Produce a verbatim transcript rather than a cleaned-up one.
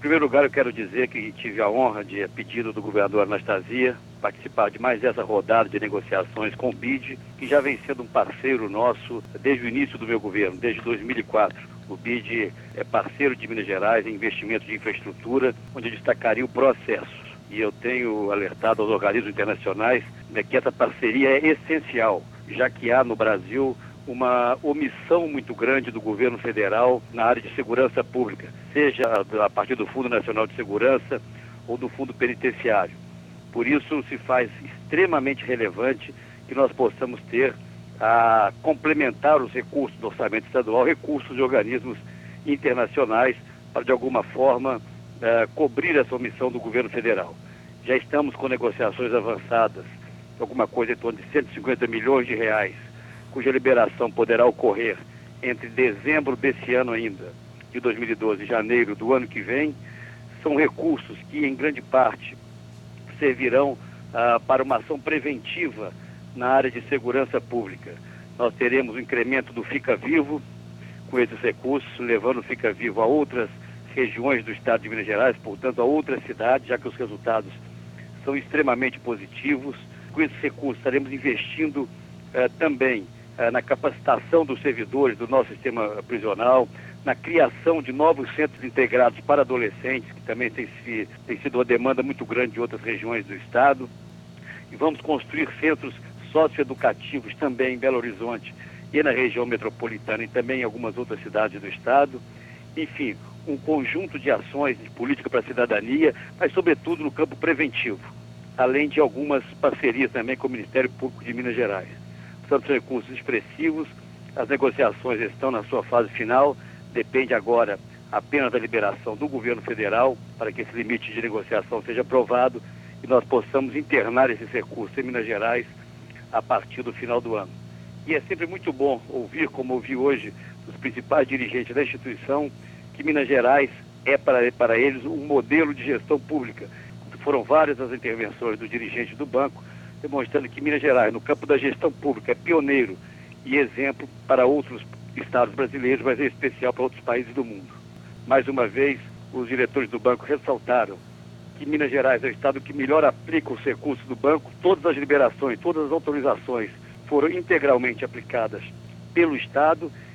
primeiro lugar, eu quero dizer que tive a honra de, a pedido do governador Anastasia, participar de mais essa rodada de negociações com o B I D, que já vem sendo um parceiro nosso desde o início do meu governo, desde dois mil e quatro. O B I D é parceiro de Minas Gerais em investimento de infraestrutura, onde eu destacaria o processo. E eu tenho alertado aos organismos internacionais, né, que essa parceria é essencial, já que há no Brasil uma omissão muito grande do governo federal na área de segurança pública, seja a partir do Fundo Nacional de Segurança ou do Fundo Penitenciário. Por isso se faz extremamente relevante que nós possamos ter a complementar os recursos do orçamento estadual, recursos de organismos internacionais para de alguma forma Uh, cobrir essa omissão do governo federal. Já estamos com negociações avançadas, alguma coisa em torno de cento e cinquenta milhões de reais, cuja liberação poderá ocorrer entre dezembro desse ano ainda, de dois mil e doze, e janeiro do ano que vem. São recursos que, em grande parte, servirão uh, para uma ação preventiva na área de segurança pública. Nós teremos o incremento do Fica Vivo com esses recursos, levando o Fica Vivo a outras regiões do estado de Minas Gerais, portanto a outras cidades, já que os resultados são extremamente positivos. Com esses recursos estaremos investindo eh, também eh, na capacitação dos servidores do nosso sistema prisional, na criação de novos centros integrados para adolescentes, que também tem, se, tem sido uma demanda muito grande de outras regiões do estado. E vamos construir centros socioeducativos também em Belo Horizonte e na região metropolitana e também em algumas outras cidades do estado. Enfim, um conjunto de ações de política para a cidadania, mas sobretudo no campo preventivo, além de algumas parcerias também com o Ministério Público de Minas Gerais. São recursos expressivos, as negociações estão na sua fase final, depende agora apenas da liberação do governo federal para que esse limite de negociação seja aprovado e nós possamos internar esses recursos em Minas Gerais a partir do final do ano. E é sempre muito bom ouvir, como ouvi hoje, dos principais dirigentes da instituição, que Minas Gerais é para, para eles um modelo de gestão pública. Foram várias as intervenções dos dirigentes do banco, demonstrando que Minas Gerais, no campo da gestão pública, é pioneiro e exemplo para outros estados brasileiros, mas em especial para outros países do mundo. Mais uma vez, os diretores do banco ressaltaram que Minas Gerais é o estado que melhor aplica os recursos do banco. Todas as liberações, todas as autorizações foram integralmente aplicadas pelo estado